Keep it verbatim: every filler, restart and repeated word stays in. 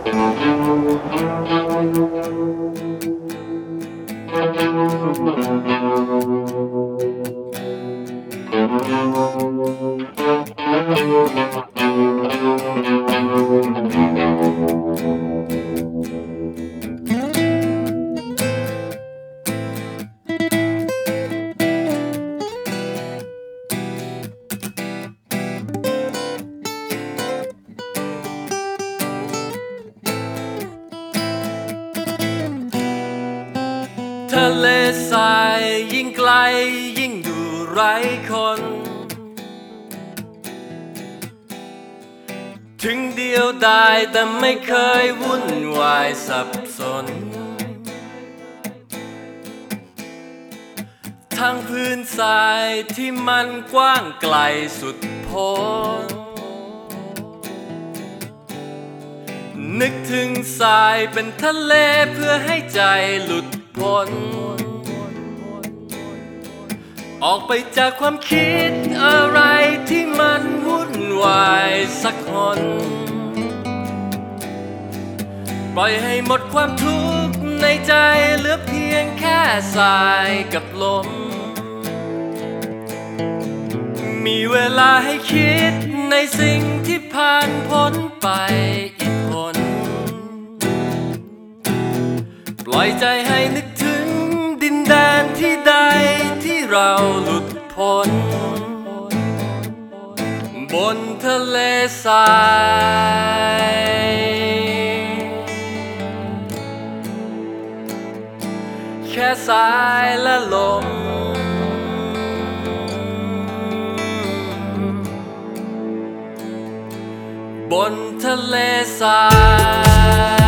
ทะเลทรายยิ่งไกลยิ่งดูไร้คนถึงเดียวดายแต่ไม่เคยวุ่นวายสับสนทางพื้นทรายที่มันกว้างไกลสุดพ้นนึกถึงทรายเป็นทะเลเพื่อให้ใจหลุดพ้นออกไปจากความคิดอะไรที่มันวุ่นวายสักคนปล่อยให้หมดความทุกข์ในใจเหลือเพียงแค่ทรายกับลมมีเวลาให้คิดในสิ่งที่ผ่านพ้นไปอีกคนปล่อยใจให้นึกถึงดินแดนที่ใดที่เราหลุดพ้นบนทะเลทรายแค่สายและลมบนทะเลทราย